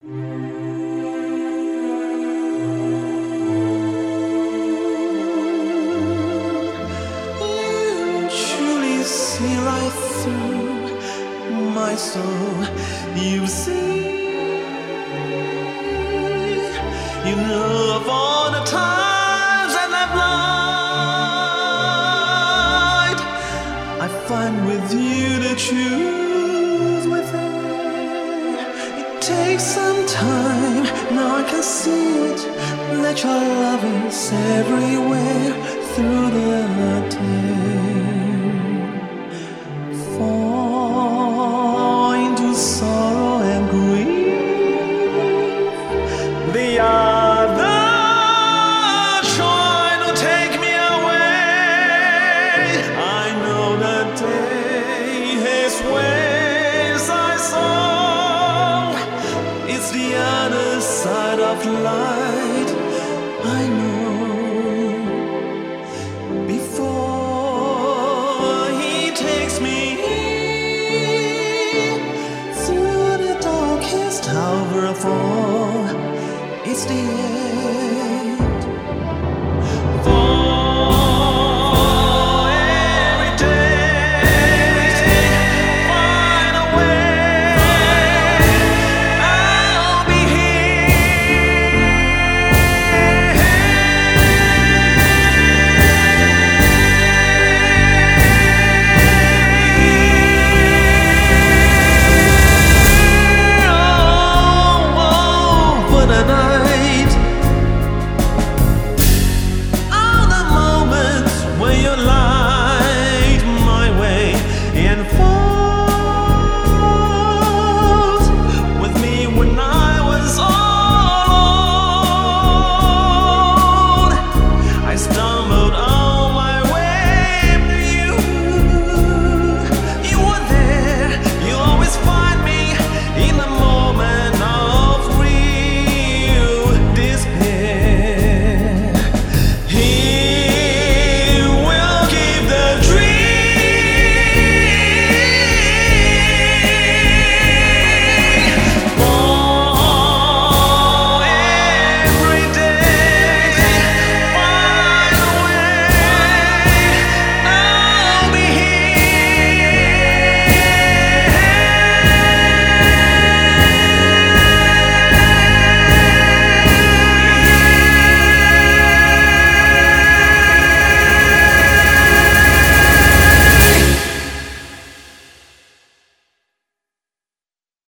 You truly see right through my soul. You see, you know of all the times that I've lied. I find with you the truth within. It takes some time, now I can see it, that your love is everywhere through the day. Fall into sorrow and grief. The other trying to take me away. I know the day his ways I saw. It's the other side of light. I know. Before he takes me through the darkest hour of all, it's the end.